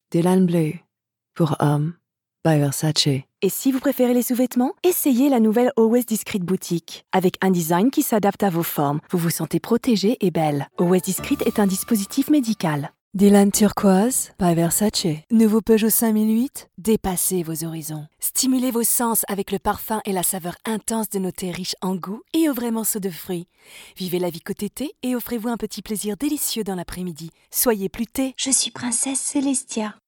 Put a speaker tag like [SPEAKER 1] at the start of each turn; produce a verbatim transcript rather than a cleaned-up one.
[SPEAKER 1] D'élan bleu pour homme by Versace.
[SPEAKER 2] Et si vous préférez les sous-vêtements, essayez la nouvelle Always Discreet boutique. Avec un design qui s'adapte à vos formes, vous vous sentez protégée et belle. Always Discreet est un dispositif médical.
[SPEAKER 1] D'élan turquoise by Versace. Nouveau Peugeot cinq mille huit, dépassez vos horizons.
[SPEAKER 2] Stimulez vos sens avec le parfum et la saveur intense de nos thés riches en goût et aux vrais morceaux de fruits. Vivez la vie côté thé et offrez-vous un petit plaisir délicieux dans l'après-midi. Soyez plus thé.
[SPEAKER 3] Je suis princesse Célestia.